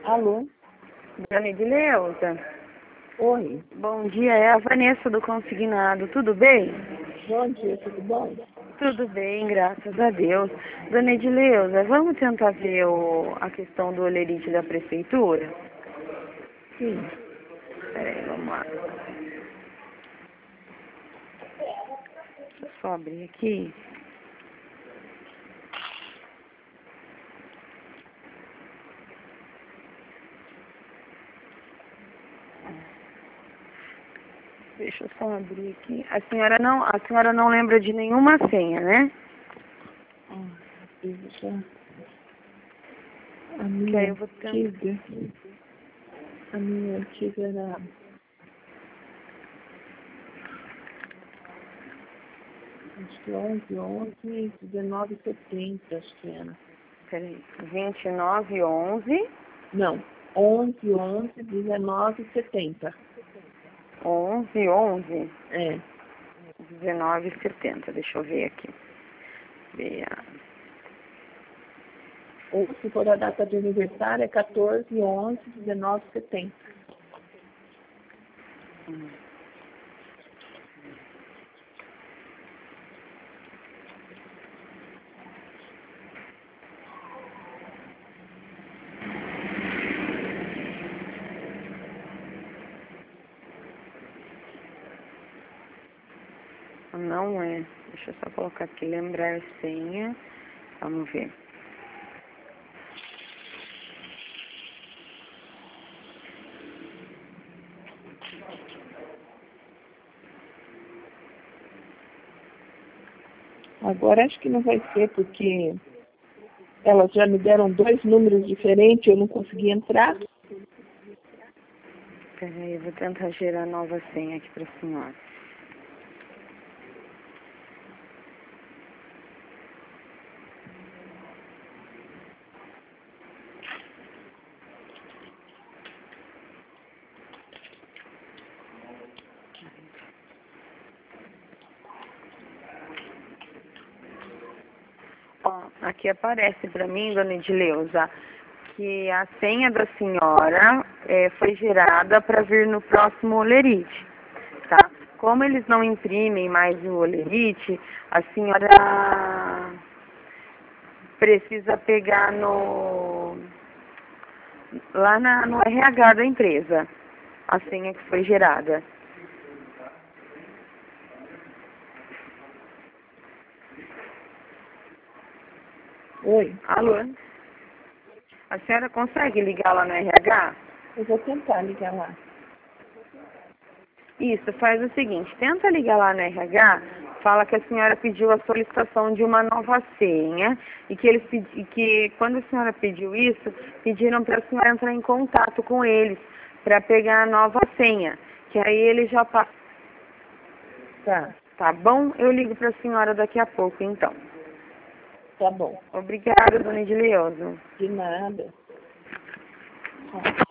Alô? Dona Edileuza, Oi. bom dia, é a Vanessa do Consignado, tudo bem? Bom dia, tudo bom? Tudo bem, graças a Deus. Dona Edileuza, vamos tentar ver a questão do olerite da prefeitura? Sim. Peraí, vamos lá. Deixa eu só abrir aqui. Deixa eu só abrir aqui. A senhora não lembra de nenhuma senha, né? Deixa a Que aí minha eu vou tentar. antiga. A minha antiga era 11, 19, 70, acho que era. Peraí, 2911 Não, 11, 19, 70. 1111 É. 1970. Deixa eu ver aqui. Ou se for a data de aniversário é 14, 11, 19, 70. Não é. Deixa eu só colocar aqui, lembrar senha. Vamos ver. Agora acho que não vai ser, porque elas já me deram 2 números diferentes, eu não consegui entrar. Peraí, eu vou tentar gerar nova senha aqui para a senhora. Ó, aqui aparece para mim, dona Edileuza, que a senha da senhora foi gerada para vir no próximo olerite, tá? Como eles não imprimem mais o olerite, a senhora precisa pegar lá no RH da empresa, a senha que foi gerada. Oi, Alô? A senhora consegue ligar lá no RH? eu vou tentar ligar lá. Isso, faz o seguinte, tenta ligar lá no RH, fala que a senhora pediu a solicitação de uma nova senha e que quando a senhora pediu isso, pediram para a senhora entrar em contato com eles para pegar a nova senha, que aí eles já passam. Tá, Tá bom? Eu ligo para a senhora daqui a pouco, então. tá bom. Obrigada, dona Edileuza. De nada.